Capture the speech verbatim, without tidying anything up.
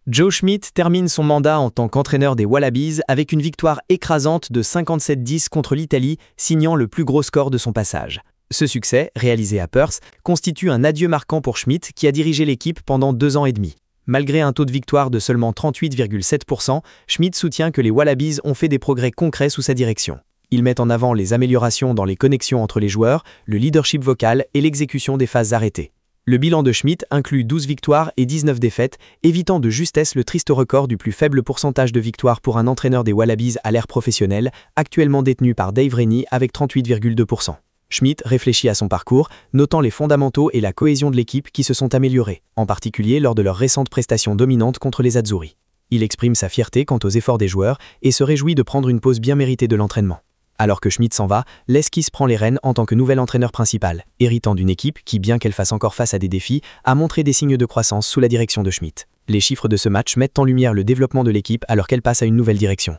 Joe Schmidt termine son mandat en tant qu'entraîneur des Wallabies avec une victoire écrasante de cinquante-sept dix contre l'Italie, signant le plus gros score de son passage. Ce succès, réalisé à Perth, constitue un adieu marquant pour Schmidt qui a dirigé l'équipe pendant deux ans et demi. Malgré un taux de victoire de seulement trente-huit virgule sept pour cent, Schmidt soutient que les Wallabies ont fait des progrès concrets sous sa direction. Il met en avant les améliorations dans les connexions entre les joueurs, le leadership vocal et l'exécution des phases arrêtées. Le bilan de Schmidt inclut douze victoires et dix-neuf défaites, évitant de justesse le triste record du plus faible pourcentage de victoires pour un entraîneur des Wallabies à l'ère professionnelle, actuellement détenu par Dave Rennie avec trente-huit virgule deux pour cent. Schmidt réfléchit à son parcours, notant les fondamentaux et la cohésion de l'équipe qui se sont améliorés, en particulier lors de leurs récentes prestations dominantes contre les Azzurri. Il exprime sa fierté quant aux efforts des joueurs et se réjouit de prendre une pause bien méritée de l'entraînement. Alors que Schmidt s'en va, Leskis prend les rênes en tant que nouvel entraîneur principal, héritant d'une équipe qui, bien qu'elle fasse encore face à des défis, a montré des signes de croissance sous la direction de Schmidt. Les chiffres de ce match mettent en lumière le développement de l'équipe alors qu'elle passe à une nouvelle direction.